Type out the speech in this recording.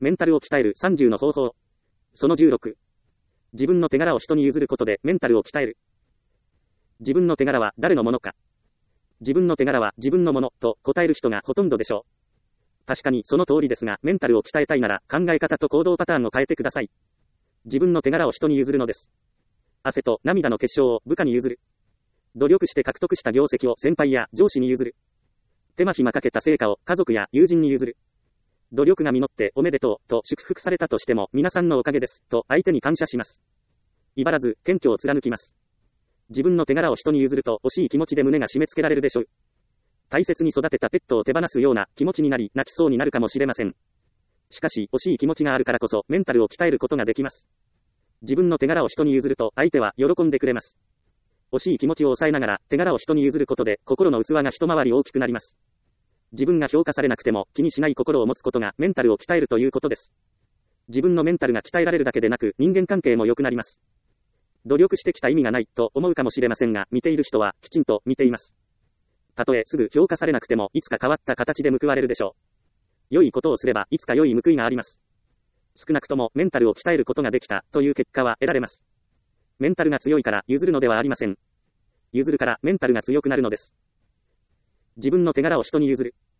メンタルを鍛える30の方法。その16。自分の手柄を人に譲ることでメンタルを鍛える。自分の手柄は誰のものか。自分の手柄は自分のものと答える人がほとんどでしょう。確かにその通りですが、メンタルを鍛えたいなら考え方と行動パターンを変えてください。自分の手柄を人に譲るのです。汗と涙の結晶を部下に譲る。努力して獲得した業績を先輩や上司に譲る。手間暇かけた成果を家族や友人に譲る。努力が実っておめでとうと祝福されたとしても皆さんのおかげですと相手に感謝します。威張らず謙虚を貫きます。自分の手柄を人に譲ると惜しい気持ちで胸が締め付けられるでしょう。大切に育てたペットを手放すような気持ちになり泣きそうになるかもしれません。しかし惜しい気持ちがあるからこそメンタルを鍛えることができます。自分の手柄を人に譲ると相手は喜んでくれます。惜しい気持ちを抑えながら手柄を人に譲ることで心の器が一回り大きくなります。自分が評価されなくても気にしない心を持つことがメンタルを鍛えるということです。自分のメンタルが鍛えられるだけでなく人間関係も良くなります。努力してきた意味がないと思うかもしれませんが、見ている人はきちんと見ています。たとえすぐ評価されなくてもいつか変わった形で報われるでしょう。良いことをすればいつか良い報いがあります。少なくともメンタルを鍛えることができたという結果は得られます。メンタルが強いから譲るのではありません。譲るからメンタルが強くなるのです。自分の手柄を人に譲る。